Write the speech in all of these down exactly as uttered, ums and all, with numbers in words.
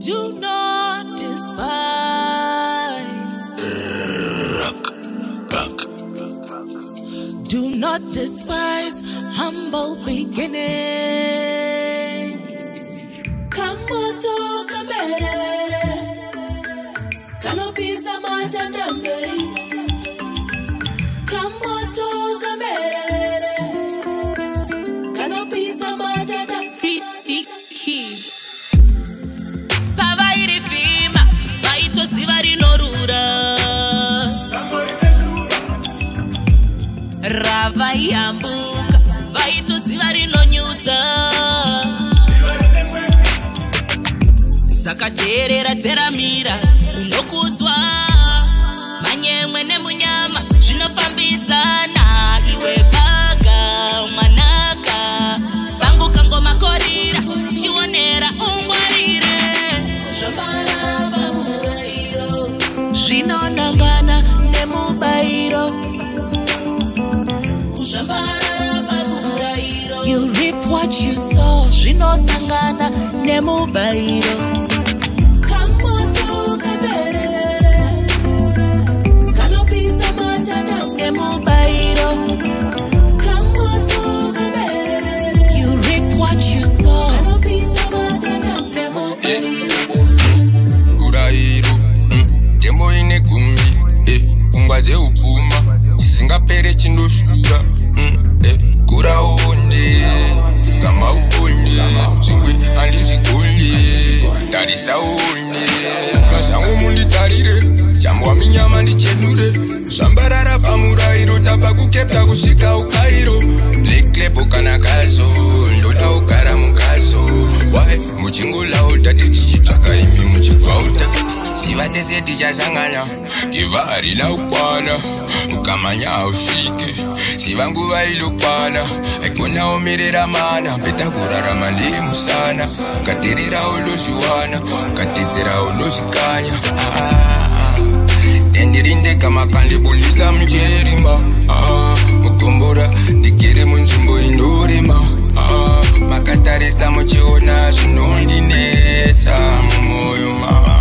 Do not despise. Do not despise humble beginnings. Kamoto kamerere, kanopisa matandamberi. Kamoto kamerere, kanopisa matandamberi. Feed the key. Pavairi fima, vaito sivari norura. Rava yambuka, vaito sivari nonyuta. Sakaterera teramira, unokudzwa. Manyemwe nemunyama, zvinofambidzana. Iwe paga, mwanaka. Banguka ngoma korira, chionera ungwarire. Kushambara pamurairo, zvinonangana nemubairo. You reap what you sow, zvinosangana nemubairo. Kamoto kamerere, kanopisa matanda nemubairo. Kamoto kamerere, you reap what you sow, kanopisa matanda nemubairo. Kurairo, demo ine gumi, eh, ungwaze upfuma, isingapere chindoshura. Kura onde, kama ukonde, chingwe andizigole, tarisa onde. Kasangu mundi tarire, chambwa minyama ndichenure. Shambarara pamurairo, tapa kukepta kushika ukairo. Leklepo kanakazo, ndota ukara mukazo. Wae, muchingula uta, tichichaka imi muchikwa uta. Sivate seti chasangana, kivari la upana. Ukamanya ushike, sivangu vailupana. Ekona omirera mana, peta kurara mandimu sana. Katirira oloshuana, katitira oloshikanya. Tendirinde kama kandi buliza mjerima. Mukombora, dikire munjimbo indurima. Makatarisa mochiona, shinondineta mumoyo mangu.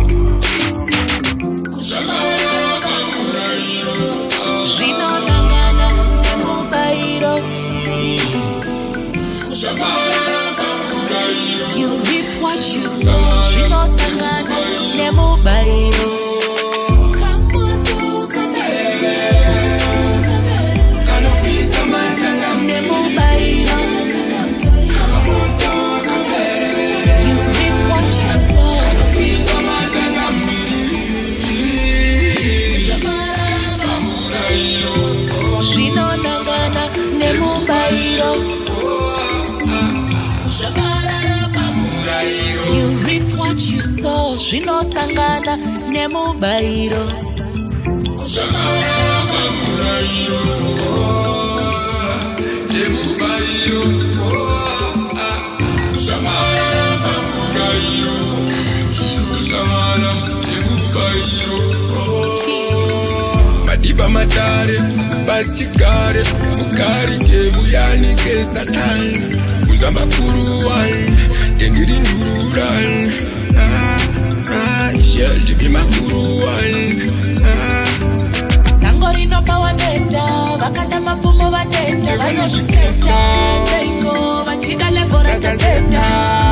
Zvinonangana nemubairo. You reap what you sow, zvinosangana nemubairo. Kamoto kamerere, kanopisa matanda nemubairo. Kamoto kamerere, you reap what you sow, kanopisa matanda zvinonangana nemubairo. You reap what you sow, zvinosangana nemubairo. Madiba matare, basikare, ukari ke muyani ke satan. Muzamba kuruan, tendiri nururan. Ah, ah, ishel dibi makuruan. Ah. Sangorino pawaneta, vakanda mapumo vaneta, vanosviketa, seiko, vachida levora chaseta.